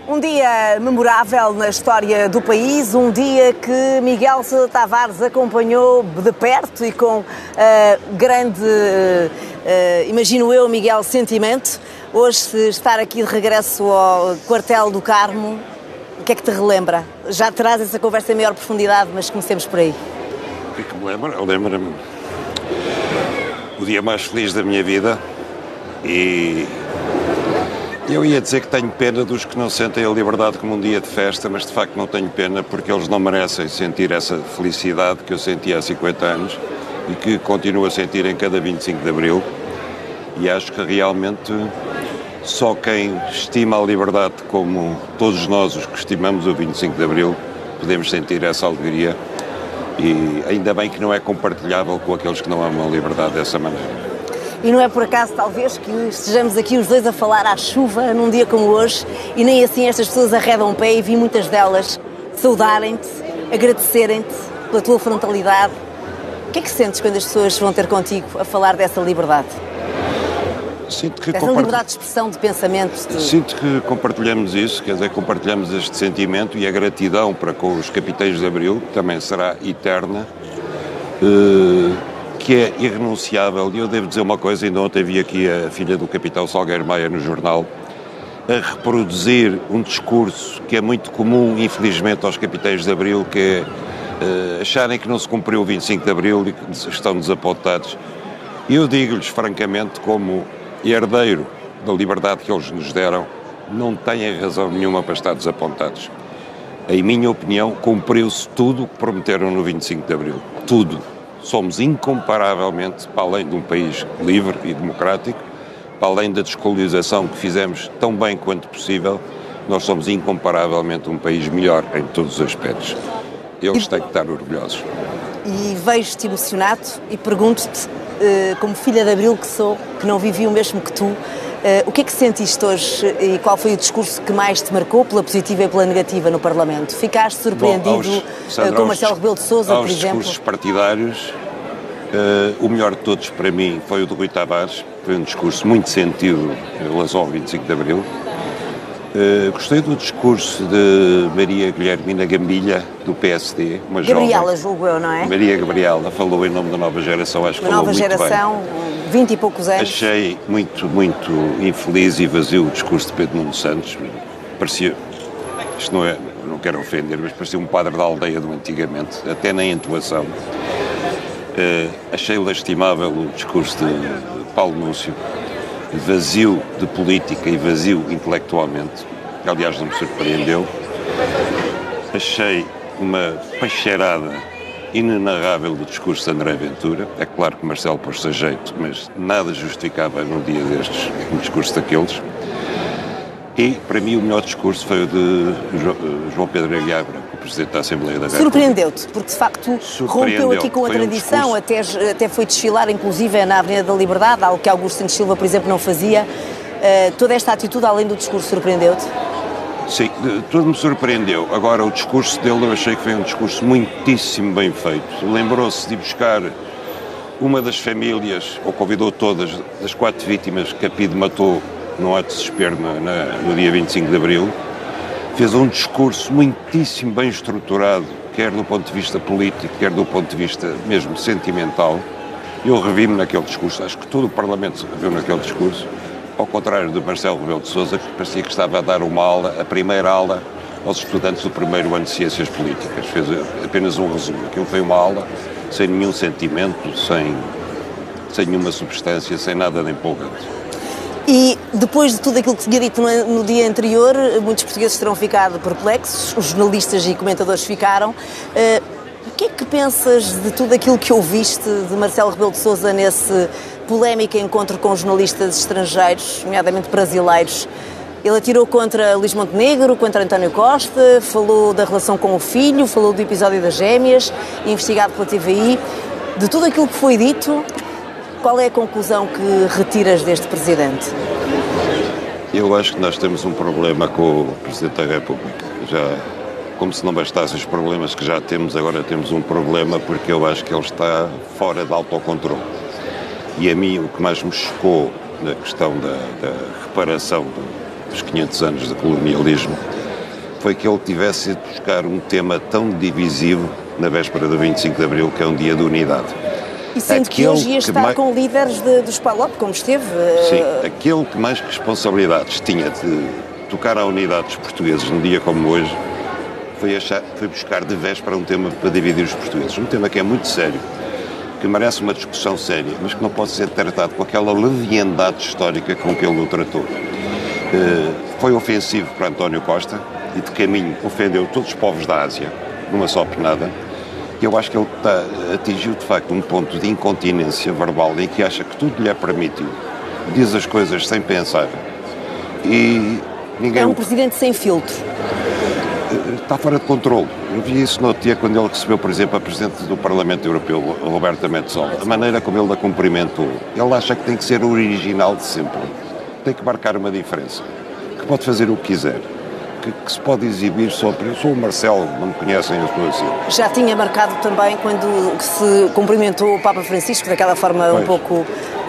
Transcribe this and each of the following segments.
Um dia memorável na história do país, um dia que Miguel Sousa Tavares acompanhou de perto e com grande, imagino eu, Miguel, sentimento. Hoje, estar aqui de regresso ao quartel do Carmo, o que é que te relembra? Já terás essa conversa em maior profundidade, mas comecemos por aí. O que é que me lembra? Lembra-me o dia mais feliz da minha vida e eu ia dizer que tenho pena dos que não sentem a liberdade como um dia de festa, mas de facto não tenho pena porque eles não merecem sentir essa felicidade que eu senti há 50 anos e que continuo a sentir em cada 25 de Abril. E acho que realmente só quem estima a liberdade como todos nós os que estimamos o 25 de Abril podemos sentir essa alegria e ainda bem que não é compartilhável com aqueles que não amam a liberdade dessa maneira. E não é por acaso, talvez, que estejamos aqui os dois a falar à chuva num dia como hoje e nem assim estas pessoas arredam o pé e vi muitas delas saudarem-te, agradecerem-te pela tua frontalidade. O que é que sentes quando as pessoas vão ter contigo a falar dessa liberdade? Sinto que essa liberdade de expressão, de pensamento. Sinto que compartilhamos isso, quer dizer, compartilhamos este sentimento e a gratidão para com os capitães de Abril, que também será eterna, que é irrenunciável. E eu devo dizer uma coisa, ainda ontem vi aqui a filha do capitão Salgueiro Maia no jornal, a reproduzir um discurso que é muito comum, infelizmente, aos capitães de Abril, que é acharem que não se cumpriu o 25 de Abril e que estão desapontados. E eu digo-lhes, francamente, como herdeiro da liberdade que eles nos deram, não têm razão nenhuma para estar desapontados. Em minha opinião, cumpriu-se tudo o que prometeram no 25 de Abril. Tudo. Somos incomparavelmente, para além de um país livre e democrático, para além da descolonização que fizemos tão bem quanto possível, nós somos incomparavelmente um país melhor em todos os aspectos. Eles têm que estar orgulhosos. E vejo-te emocionado e pergunto-te, como filha de Abril que sou, que não vivi o mesmo que tu, o que é que sentiste hoje e qual foi o discurso que mais te marcou, pela positiva e pela negativa, no Parlamento? Ficaste surpreendido com Marcelo Rebelo de Sousa, por exemplo? Aos discursos partidários, o melhor de todos para mim foi o de Rui Tavares, foi um discurso muito sentido em relação ao 25 de Abril. Gostei do discurso de Maria Guilhermina Gambilha, do PSD, uma Gabriela, jovem. julgo eu, não é? Maria Gabriela falou em nome da nova geração, acho que uma falou nova muito geração, bem. 20 e poucos anos. Achei muito infeliz e vazio o discurso de Pedro Nuno Santos. Parecia, isto não quero ofender, mas parecia um padre da aldeia do antigamente, até na entoação. Achei lastimável o discurso de Paulo Núncio, vazio de política e vazio intelectualmente, que aliás não me surpreendeu. Achei uma peixeirada inenarrável do discurso de André Ventura. É claro que Marcelo pôs-se a jeito, mas nada justificava num dia destes um discurso daqueles. E, para mim, o melhor discurso foi o de João Pedro Aguiar Branco, o Presidente da Assembleia da República. Surpreendeu-te, porque de facto rompeu aqui com a tradição, até foi desfilar, inclusive, na Avenida da Liberdade, algo que Augusto Santos Silva, por exemplo, não fazia. Toda esta atitude, além do discurso, surpreendeu-te? Sim, tudo me surpreendeu. Agora, o discurso dele eu achei que foi um discurso muitíssimo bem feito. Lembrou-se de buscar uma das famílias, ou convidou todas, das 4 vítimas que a PIDE matou no ato de desespero no dia 25 de Abril. Fez um discurso muitíssimo bem estruturado, quer do ponto de vista político, quer do ponto de vista mesmo sentimental. Eu revi-me naquele discurso, acho que todo o Parlamento se reviu naquele discurso, ao contrário do Marcelo Rebelo de Sousa, que parecia que estava a dar uma aula, a primeira aula, aos estudantes do primeiro ano de Ciências Políticas. Fez apenas um resumo. Aquilo foi uma aula sem nenhum sentimento, sem nenhuma substância, sem nada de empolgante. E depois de tudo aquilo que tinha dito no dia anterior, muitos portugueses terão ficado perplexos, os jornalistas e comentadores ficaram. O que é que pensas de tudo aquilo que ouviste de Marcelo Rebelo de Sousa nesse polémico encontro com jornalistas estrangeiros, nomeadamente brasileiros? Ele atirou contra Luís Montenegro, contra António Costa, falou da relação com o filho, falou do episódio das gêmeas, investigado pela TVI. De tudo aquilo que foi dito, qual é a conclusão que retiras deste Presidente? Eu acho que nós temos um problema com o Presidente da República. Como se não bastassem os problemas que já temos, agora temos um problema porque eu acho que ele está fora de autocontrole. E a mim o que mais me chocou na questão da reparação dos 500 anos de colonialismo foi que ele tivesse ido buscar um tema tão divisivo na véspera do 25 de Abril, que é um dia de unidade. E sendo que hoje ia estar com líderes dos PALOP, como esteve... Sim, aquele que mais responsabilidades tinha de tocar à unidade dos portugueses num dia como hoje, foi buscar de véspera um tema para dividir os portugueses. Um tema que é muito sério, que merece uma discussão séria, mas que não pode ser tratado com aquela leviandade histórica com que ele o tratou. Foi ofensivo para António Costa e de caminho ofendeu todos os povos da Ásia, numa só penada. Eu acho que ele atingiu de facto um ponto de incontinência verbal em que acha que tudo lhe é permitido, diz as coisas sem pensar e ninguém... É um presidente sem filtro. Está fora de controle. Eu vi isso no outro dia quando ele recebeu, por exemplo, a Presidente do Parlamento Europeu, Roberta Metsola. A maneira como ele a cumprimentou. Ele acha que tem que ser o original de sempre. Tem que marcar uma diferença. Que pode fazer o que quiser. Que se pode exibir só para... Eu sou o Marcelo, não me conhecem, eu estou assim. Já tinha marcado também quando se cumprimentou o Papa Francisco daquela forma um pouco...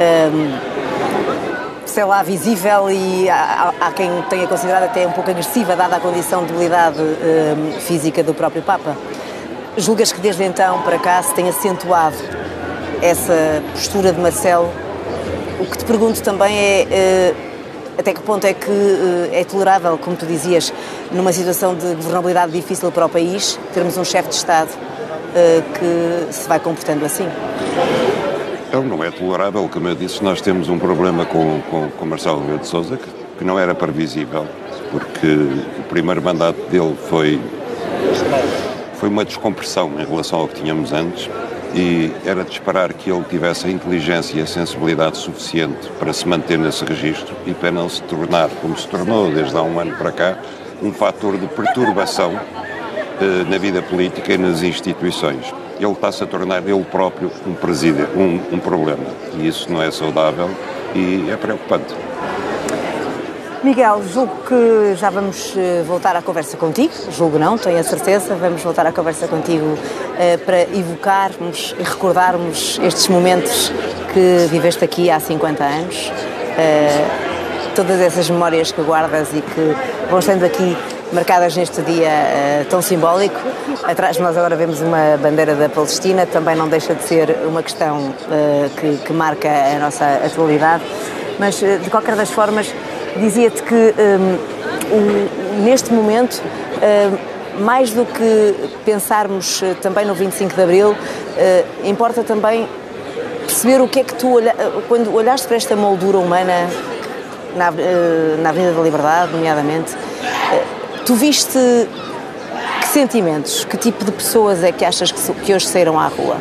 sei lá, visível e há quem tenha considerado até um pouco agressiva, dada a condição de debilidade física do próprio Papa. Julgas que desde então para cá se tem acentuado essa postura de Marcelo? O que te pergunto também é até que ponto é que é tolerável, como tu dizias, numa situação de governabilidade difícil para o país, termos um chefe de Estado que se vai comportando assim? Não é tolerável, como eu disse, nós temos um problema com Marcelo Rebelo de Sousa que não era previsível, porque o primeiro mandato dele foi uma descompressão em relação ao que tínhamos antes e era de esperar que ele tivesse a inteligência e a sensibilidade suficiente para se manter nesse registro e para não se tornar, como se tornou desde há um ano para cá, um fator de perturbação na vida política e nas instituições. Ele está-se a tornar ele próprio um problema. E isso não é saudável e é preocupante. Miguel, julgo que já vamos voltar à conversa contigo. Julgo não, tenho a certeza. Vamos voltar à conversa contigo para evocarmos e recordarmos estes momentos que viveste aqui há 50 anos. Todas essas memórias que guardas e que vão estando aqui marcadas neste dia tão simbólico. Atrás de nós agora vemos uma bandeira da Palestina, também não deixa de ser uma questão que marca a nossa atualidade, mas de qualquer das formas dizia-te que neste momento, mais do que pensarmos também no 25 de Abril, importa também perceber o que é que tu, quando olhaste para esta moldura humana na Avenida da Liberdade, nomeadamente, tu viste que sentimentos, que tipo de pessoas é que achas que hoje saíram à rua?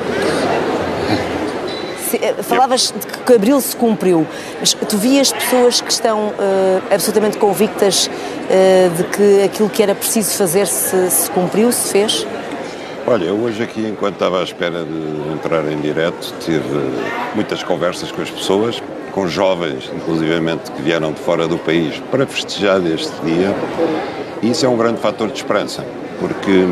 Falavas de que Abril se cumpriu, mas tu vias pessoas que estão absolutamente convictas de que aquilo que era preciso fazer se cumpriu, se fez? Olha, eu hoje aqui, enquanto estava à espera de entrar em direto, tive muitas conversas com as pessoas, com jovens, inclusivamente, que vieram de fora do país para festejar este dia. E isso é um grande fator de esperança, porque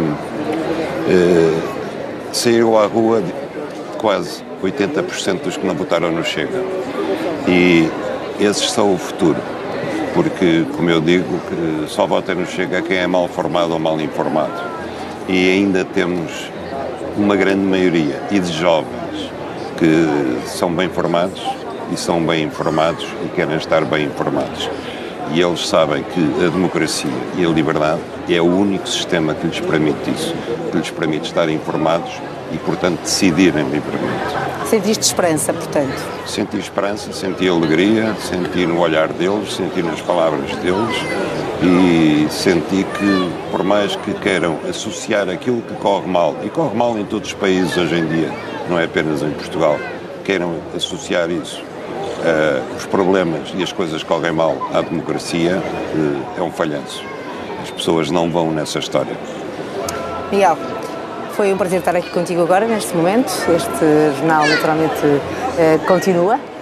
saíram à rua quase 80% dos que não votaram no Chega. E esses são o futuro, porque, como eu digo, que só vota no Chega quem é mal formado ou mal informado. E ainda temos uma grande maioria, e de jovens, que são bem formados e são bem informados e querem estar bem informados. E eles sabem que a democracia e a liberdade é o único sistema que lhes permite isso, que lhes permite estar informados e, portanto, decidirem livremente. Sentiste esperança, portanto? Senti esperança, senti alegria, senti no olhar deles, senti nas palavras deles e senti que, por mais que queiram associar aquilo que corre mal, e corre mal em todos os países hoje em dia, não é apenas em Portugal, queiram associar isso, os problemas e as coisas que correm mal à democracia, é um falhanço. As pessoas não vão nessa história. Miguel, foi um prazer estar aqui contigo agora, neste momento. Este jornal, naturalmente, continua